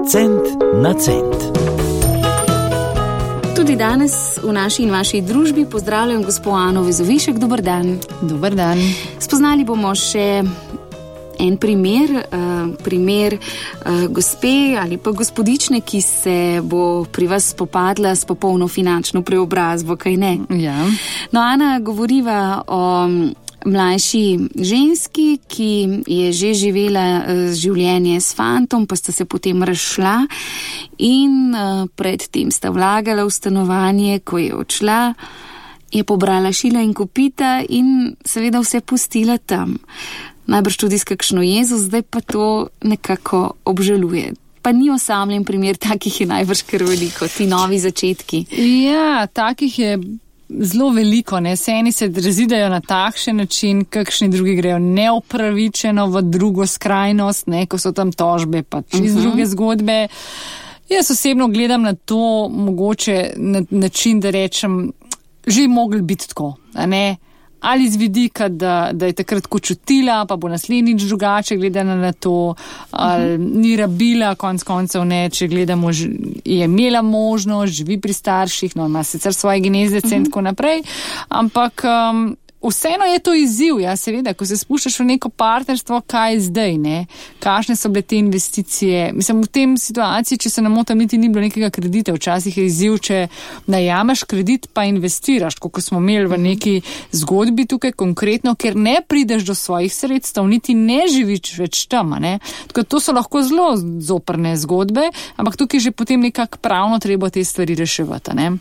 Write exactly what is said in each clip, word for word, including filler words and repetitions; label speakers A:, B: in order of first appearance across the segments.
A: Cent na cent.
B: Tudi danes v naši in vaši družbi pozdravljam gospo Ano Vezovišek. Dober dan.
C: Dober dan.
B: Spoznali bomo še en primer, uh, primer uh, gospe ali pa gospodične, ki se bo pri vas spopadla s popolno finančno preobrazbo, kaj ne?
C: Ja.
B: No, Ana, govoriva o mlajši ženski, ki je že živela življenje s fantom, pa sta se potem razšla in uh, predtem sta vlagala v stanovanje, ko je odšla, je pobrala šila in kopita in seveda vse pustila tam. Najbrž tudi s kakšno jezo, zdaj pa to nekako obžaluje. Pa ni osamljen primer, takih je najbrž kar veliko, ti novi začetki.
C: Ja, takih je zelo veliko, ne. Eni se razidejo na takšen način, kakšni drugi grejo neupravičeno v drugo skrajnost, ne, ko so tam tožbe, pa čez uh-huh. druge zgodbe. Jaz osebno gledam na to mogoče na način, da rečem, že mogli biti tako, a ne. Ali z vidika, da, da je takrat ko čutila, pa bo naslednjič drugače gledala na to, ali uh-huh. ni rabila, konc koncev ne, če gledamo, je imela možnost, živi pri starših, no ima sicer svoje genezece uh-huh. in tako naprej, ampak um, vseeno je to izziv, ja, seveda, ko se spuščaš v neko partnerstvo, kaj je zdaj, ne, kakšne so bile te investicije. Mislim, v tem situaciji, če se ne motim, niti ni bilo nekega kredita, včasih je izziv, če najameš kredit, pa investiraš, kot smo imeli v neki zgodbi tukaj konkretno, ker ne prideš do svojih sredstev, niti ne živiš več tam, ne. Tako to so lahko zelo zoprne zgodbe, ampak tukaj že potem nekako pravno treba te stvari reševati, ne.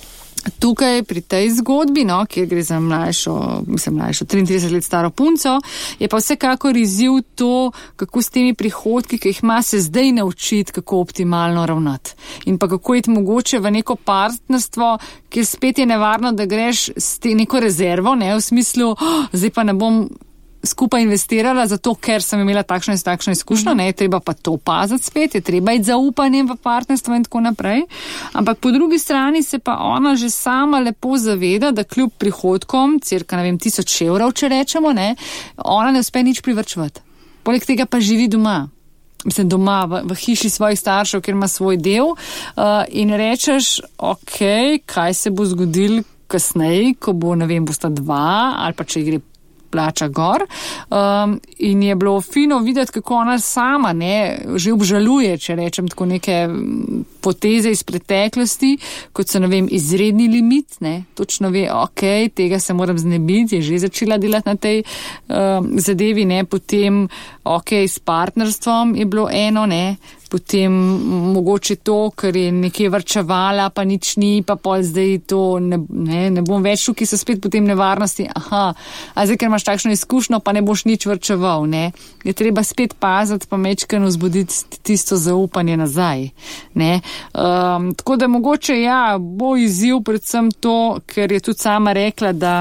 C: Tukaj pri tej zgodbi, no, kjer gre za mlajšo, mislim mlajšo, triintrideset let staro punco, je pa vsekakor izziv to, kako s temi prihodki, ki jih ima, se zdaj naučiti, kako optimalno ravnati. In pa kako iti mogoče v neko partnerstvo, kjer spet je nevarno, da greš s te neko rezervo, ne, v smislu, oh, zdaj pa ne bom skupaj investirala, zato ker sem imela takšno in takšno izkušnjo, ne, je treba pa to paziti spet, je treba iti zaupanjem v partnerstvo in tako naprej. Ampak po drugi strani se pa ona že sama lepo zaveda, da kljub prihodkom, cirka, ne vem, tisoč evrov, če rečemo, ne, ona ne uspe nič privrčevati. Poleg tega pa živi doma. Mislim, doma, v, v hiši svojih staršev, kjer ima svoj del, uh, in rečeš, ok, kaj se bo zgodil kasneje, ko bo, ne vem, bosta dva, ali pa če gre plača gor, um, in je bilo fino videti, kako ona sama, ne, že obžaluje, če rečem tako, neke poteze iz preteklosti, kot so, ne vem, izredni limit, ne, točno ve, ok, tega se moram znebiti, je že začela delati na tej um, zadevi, ne, potem, ok, s partnerstvom je bilo eno, ne, potem mogoče to, ker je nekje varčevala, pa nič ni, pa pol zdaj to, ne, ne, ne bom več, ki so spet potem nevarnosti, aha, a zdaj, ker imaš takšno izkušnjo, pa ne boš nič varčeval, ne, je treba spet paziti, pa mečkeno vzbuditi tisto zaupanje nazaj, ne, um, tako da mogoče, ja, bo izziv predvsem to, ker je tudi sama rekla, da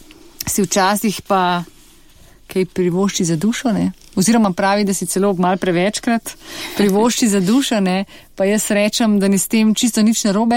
C: si včasih pa kaj privošči za dušo, ne, oziroma pravi, da si celo malo prevečkrat privošči za dušo, ne, pa jaz rečem, da ni s tem čisto nič narobe,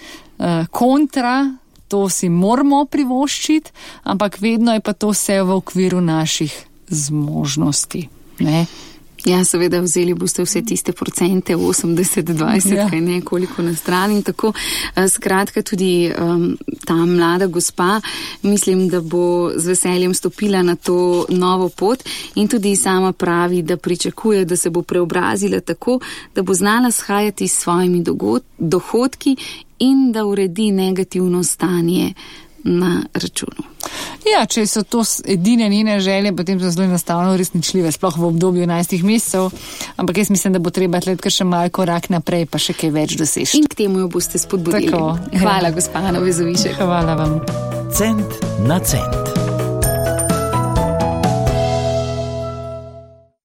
C: uh, kontra, to si moramo privoščiti, ampak vedno je pa to vse v okviru naših zmožnosti, ne.
B: Ja, seveda, vzeli boste vse tiste procente, osemdeset dvajset, ja. Kaj ne, koliko na strani in tako. Skratka, tudi um, ta mlada gospa, mislim, da bo z veseljem stopila na to novo pot in tudi sama pravi, da pričakuje, da se bo preobrazila tako, da bo znala shajati s svojimi dogod- dohodki in da uredi negativno stanje na računu.
C: Ja, če so to edine njene želje, potem so zelo enostavno uresničljive, sploh v obdobju enajstih mesecev, ampak jaz mislim, da bo treba tleti kar še malo korak naprej, pa še kaj več doseči.
B: In k temu jo boste spodbudili.
C: Tako.
B: Hvala, gospa Ana Vezovišek.
C: Hvala vam.
A: Cent na cent.